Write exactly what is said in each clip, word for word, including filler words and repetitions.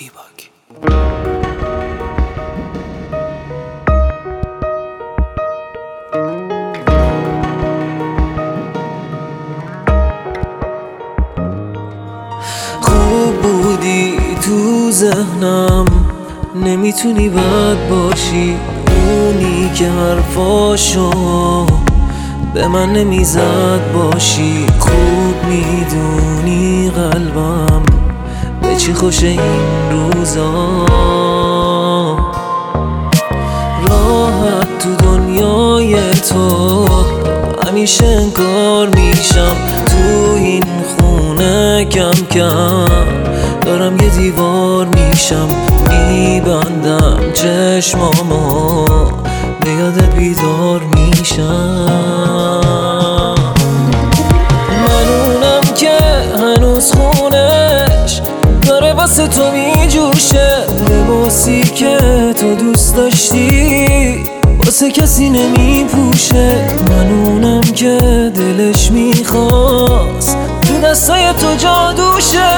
دیباک. خوب بودی تو ذهنم، نمیتونی بد باشی. اونی که حرفاشو به من نمیزد باشی. خوب میدونی قلبم به چی خوشه این روزا. راحت تو دنیای تو همیشه انکار میشم. تو این خونه کم کم دارم یه دیوار میشم. میبندم چشمامو به یادت بیدار میشم. من اونم که هنوز خونش داره واسه تو میجوشه. لباسی که تو دوست داشتی واسه کسی نمیپوشه. من اونم که دلش میخواست تو دستای تو جادوشه.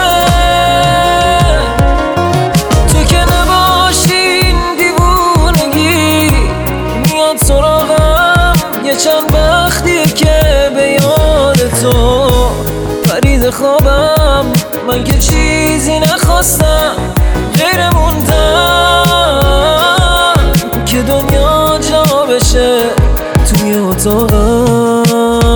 تو که نباشین دیوونگی میاد سراغم. یه چند وقتیه که به یاد تو پرید خوابم. من که چیزی نخواستم غیر موندم که دنیا جا بشه توی اتاقم.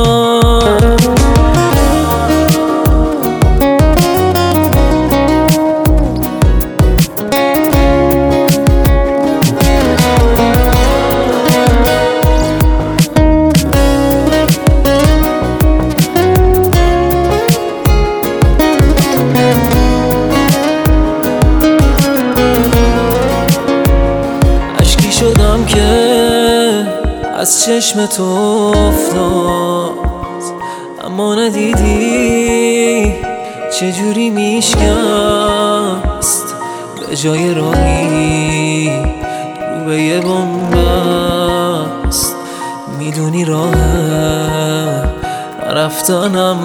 شدم که از چشم تو افتاد، اما ندیدی چجوری میشکست. به جای راهی رو به یه بنبست. میدونی راه رفتنم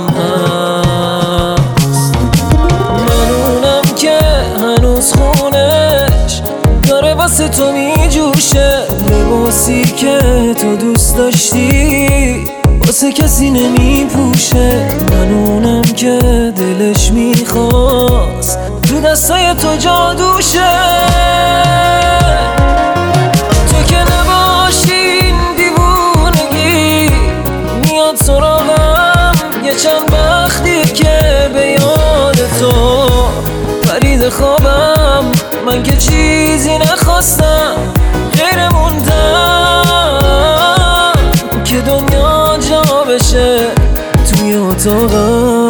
هست. من اونم که هنوز خونش داره واسه تو میجوشه. لباسی که تو دوست داشتی واسه کسی نمیپوشه. من اونم که دلش میخواست تو دستای تو جادوشه. تو که نباشین دیوونگی میاد سراغم. یه چند وقتی که به یاد تو پرید خوابم. من که چیزی نخواستم غیر موندم که دنیا جا بشه توی اتاقم.